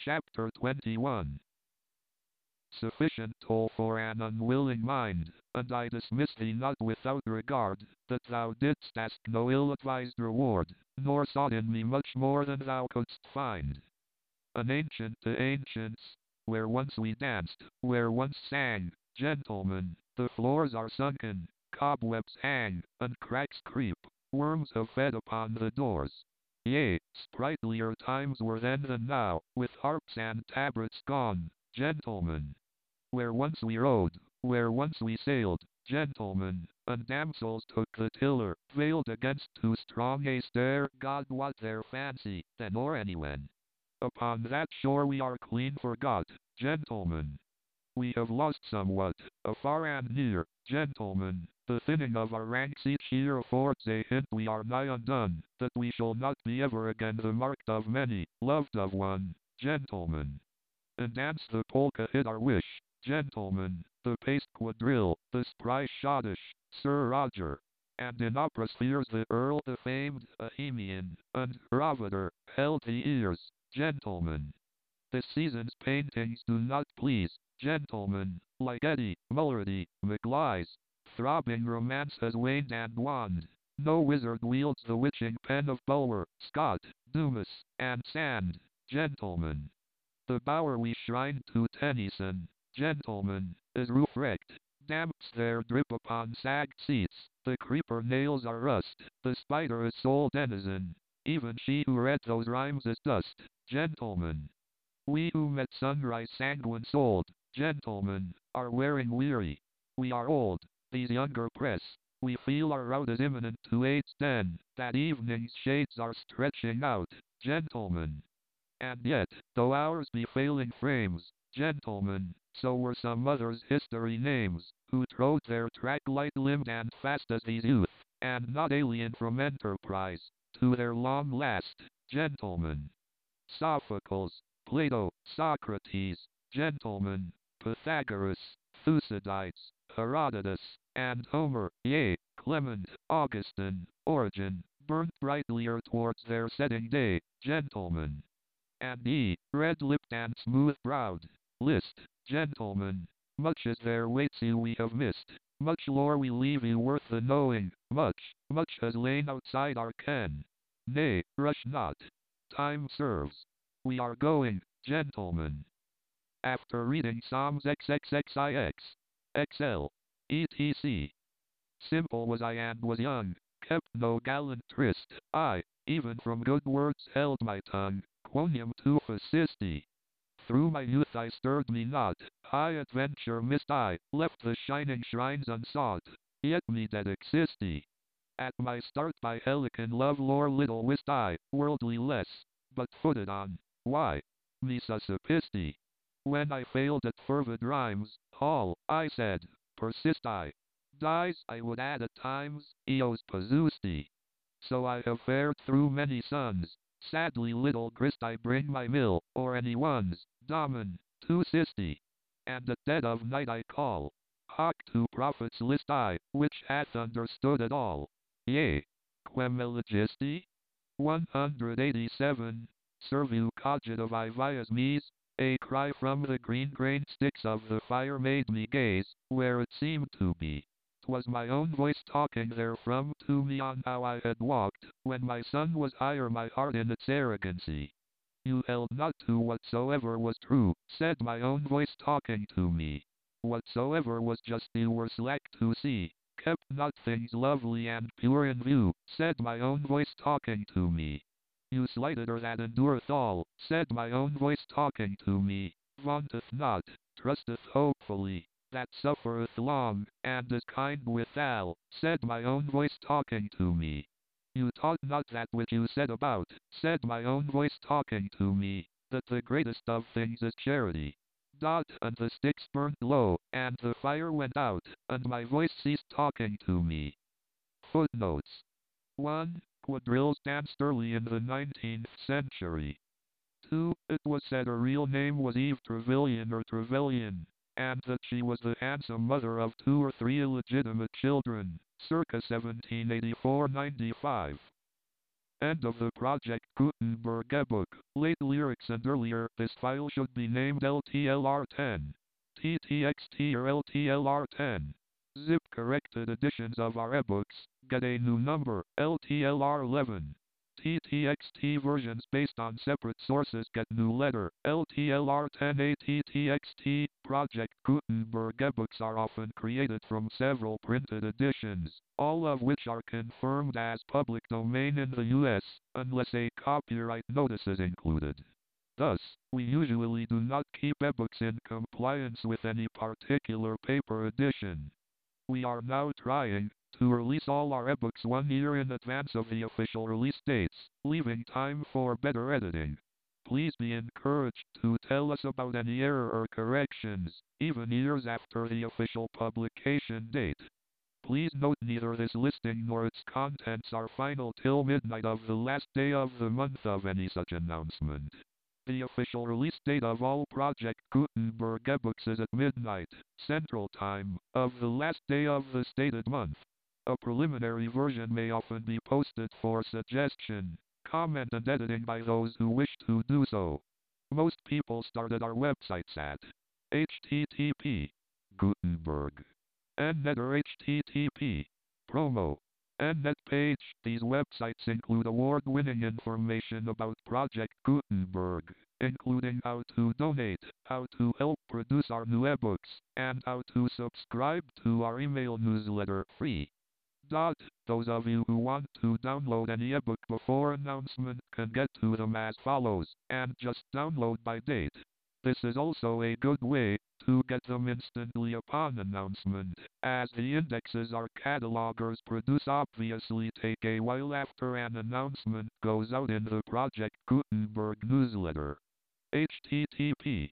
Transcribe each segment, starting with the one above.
Chapter 21. Sufficient toll for an unwilling mind, and I dismiss thee not without regard, that thou didst ask no ill-advised reward, nor sought in me much more than thou couldst find. An ancient to ancients, where once we danced, where once sang, gentlemen, the floors are sunken, cobwebs hang, and cracks creep, worms have fed upon the doors. Yea, sprightlier times were then than now, with harps and tabrets gone, gentlemen. Where once we rode, where once we sailed, gentlemen, and damsels took the tiller, veiled against too strong a stare, God wot their fancy, then or anywhen. Upon that shore we are clean forgot, gentlemen. We have lost somewhat, afar and near, gentlemen. The thinning of our ranks each year affords a hint we are nigh undone, that we shall not be ever again the marked of many, loved of one, gentlemen. And dance the polka hit our wish, gentlemen, the paced quadrille, the spry schottisch, Sir Roger. And in opera spheres the Earl, the famed Bohemian, and Raviter, held the ears, gentlemen. This season's paintings do not please, gentlemen, like Eddy, Mulready, Maclise. Throbbing romance has waned and waned. No wizard wields the witching pen of Bulwer, Scott, Dumas, and Sand, gentlemen. The bower we shrined to Tennyson, gentlemen, is roof-wrecked. Damps there drip upon sagged seats, the creeper nails our rust, the spider is sole denizen. Even she who read those rhymes is dust, gentlemen. We who met sunrise sanguine-souled, gentlemen, are wearing weary. We are old, these younger press. We feel our rout is imminent to eight's den, that evening's shades are stretching out, gentlemen. And yet, though ours be failing frames, gentlemen, so were some others' history names, who trode their track light-limbed and fast as these youth, and not alien from enterprise, to their long last, gentlemen. Sophocles, Plato, Socrates, gentlemen, Pythagoras, Thucydides, Herodotus, and Homer, yea, Clement, Augustine, Origen, burnt brightlier towards their setting day, gentlemen. And ye, red-lipped and smooth-browed, list, gentlemen, much is there waits you we have missed, much lore we leave you worth the knowing, much has lain outside our ken. Nay, rush not. Time serves. We are going, gentlemen. After reading Psalms XXXIX, XL, etc. Simple was I and was young, kept no gallant tryst, I, even from good words held my tongue, quoniam tu facisti. Through my youth I stirred me not, high adventure missed I, left the shining shrines unsought, yet me did existi. At my start by Helicon love lore little wist I, worldly less, but footed on, why? Me suscipisti. When I failed at fervid rhymes, all, I said, persist I. Dies I would add at times, eos posusti. So I have fared through many suns, sadly little grist I bring my mill, or anyone's, Damen, tu sisti. And at dead of night I call, hoc to prophets list I, which hath understood it all. Yea, quem elegisti? 187, Servu cogito vivias meas, a cry from the green-grained sticks of the fire made me gaze, where it seemed to be. 'Twas my own voice talking therefrom to me on how I had walked, when my sun was higher my heart in its arrogancy. You held not to whatsoever was true, said my own voice talking to me. Whatsoever was just you were slack to see, kept not things lovely and pure in view, said my own voice talking to me. You slighted her that endureth all, said my own voice talking to me, vaunteth not, trusteth hopefully, that suffereth long, and is kind withal, said my own voice talking to me. You taught not that which you set about, said my own voice talking to me, that the greatest of things is charity. And the sticks burnt low, and the fire went out, and my voice ceased talking to me. Footnotes 1. Quadrilles danced early in the 19th century. 2. It was said her real name was Eve Trevelyan or Trevelyan, and that she was the handsome mother of 2 or 3 illegitimate children, circa 1784-95. End of the Project Gutenberg ebook. Late lyrics and earlier. This file should be named LTLR10. TTXT or LTLR10. Zip corrected editions of our ebooks get a new number, LTLR11. TTXT versions based on separate sources get new letter, LTLR10A. TTXT. Project Gutenberg ebooks are often created from several printed editions, all of which are confirmed as public domain in the US, unless a copyright notice is included. Thus, we usually do not keep ebooks in compliance with any particular paper edition. We are now trying to release all our ebooks 1 year in advance of the official release dates, leaving time for better editing. Please be encouraged to tell us about any error or corrections, even years after the official publication date. Please note neither this listing nor its contents are final till midnight of the last day of the month of any such announcement. The official release date of all Project Gutenberg ebooks is at midnight, Central Time, of the last day of the stated month. A preliminary version may often be posted for suggestion, comment and editing by those who wish to do so. Most people started our websites at http Gutenberg .net or http promo .net page. These websites include award-winning information about Project Gutenberg, including how to donate, how to help produce our new ebooks, and how to subscribe to our email newsletter free. Those of you who want to download any ebook before announcement can get to them as follows, and just download by date. This is also a good way to get them instantly upon announcement, as the indexes our catalogers produce obviously take a while after an announcement goes out in the Project Gutenberg newsletter. http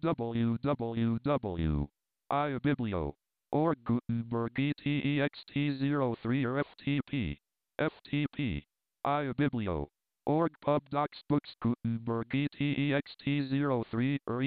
www.ibiblio.org Gutenberg ETEXT03 or FTP ibiblio.org Pub Docs Books Gutenberg ETEXT03 or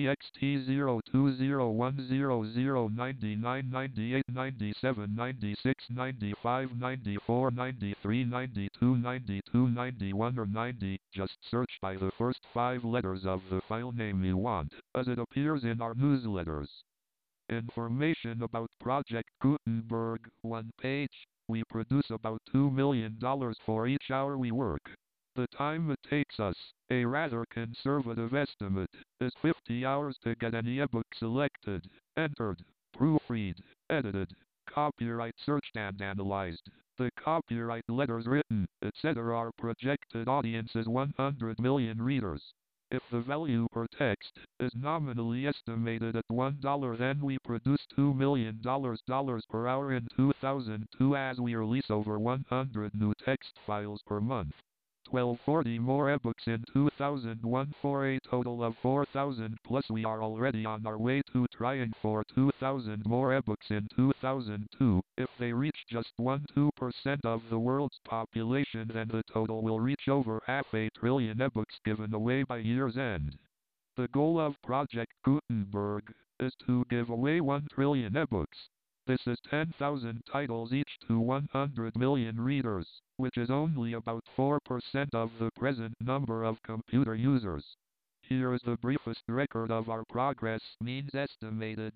ETEXT020010999897959493929291 or 90. Just search by the first 5 letters of the file name you want, as it appears in our newsletters. Information about Project Gutenberg. 1 page. We produce about $2 million for each hour we work. The time it takes us, a rather conservative estimate, is 50 hours to get any ebook selected, entered, proofread, edited, copyright searched and analyzed. The copyright letters written, etc. Our projected audience is 100 million readers. If the value per text is nominally estimated at $1, then we produce $2 million per hour in 2002 as we release over 100 new text files per month. 1240 more ebooks in 2001 for a total of 4,000 plus. We are already on our way to trying for 2,000 more ebooks in 2002. If they reach just 1-2% of the world's population, then the total will reach over 500 billion ebooks given away by year's end. The goal of Project Gutenberg is to give away 1 trillion ebooks. This is 10,000 titles each to 100 million readers, which is only about 4% of the present number of computer users. Here is the briefest record of our progress. Means estimated.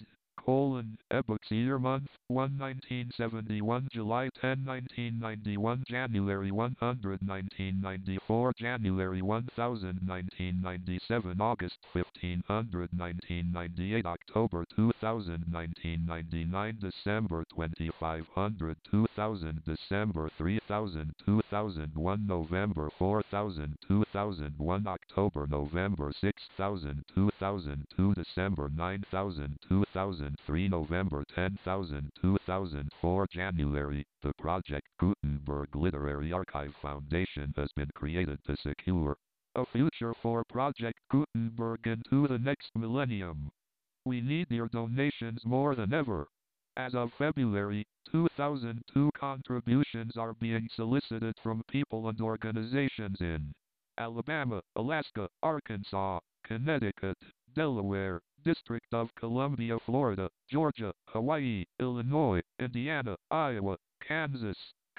Ebooks year month 1 1971 July 10 1991 January 100 1994 January 1000 1997 August 1500 1998 October 2000 1999 December 2500 2000 December 3000 2001 November 4000 2001 October November 6000 2002 December 9000 2003 November 10,000 2004 January. The Project Gutenberg Literary Archive Foundation has been created to secure a future for Project Gutenberg into the next millennium. We need your donations more than ever. As of February 2002, contributions are being solicited from people and organizations in Alabama, Alaska, Arkansas, Connecticut, Delaware, District of Columbia, Florida, Georgia, Hawaii, Illinois, Indiana, Iowa, Kansas,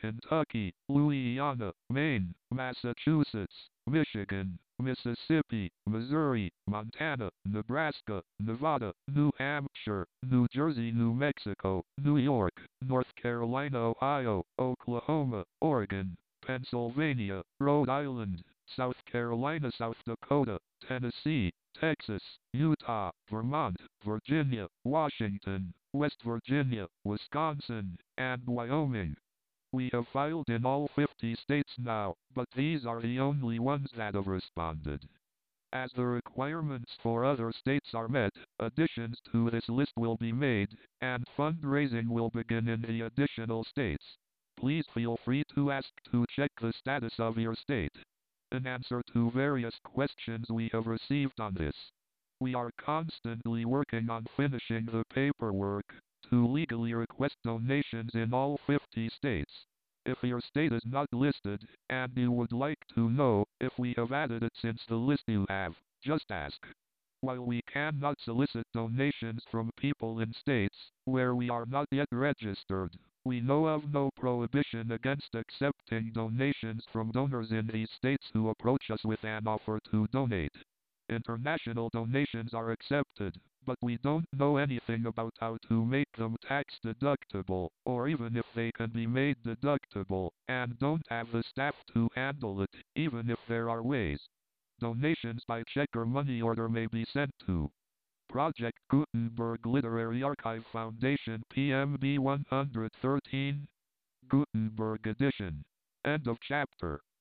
Kentucky, Louisiana, Maine, Massachusetts, Michigan, Mississippi, Missouri, Montana, Nebraska, Nevada, New Hampshire, New Jersey, New Mexico, New York, North Carolina, Ohio, Oklahoma, Oregon, Pennsylvania, Rhode Island, South Carolina, South Dakota, Tennessee, Texas, Utah, Vermont, Virginia, Washington, West Virginia, Wisconsin, and Wyoming. We have filed in all 50 states now, but these are the only ones that have responded. As the requirements for other states are met, additions to this list will be made, and fundraising will begin in the additional states. Please feel free to ask to check the status of your state. In answer to various questions we have received on this, we are constantly working on finishing the paperwork to legally request donations in all 50 states. If your state is not listed, and you would like to know if we have added it since the list you have, just ask. While we cannot solicit donations from people in states where we are not yet registered, we know of no prohibition against accepting donations from donors in these states who approach us with an offer to donate. International donations are accepted, but we don't know anything about how to make them tax deductible, or even if they can be made deductible, and don't have the staff to handle it, even if there are ways. Donations by check or money order may be sent to Project Gutenberg Literary Archive Foundation, PMB 113, Gutenberg Edition. End of chapter.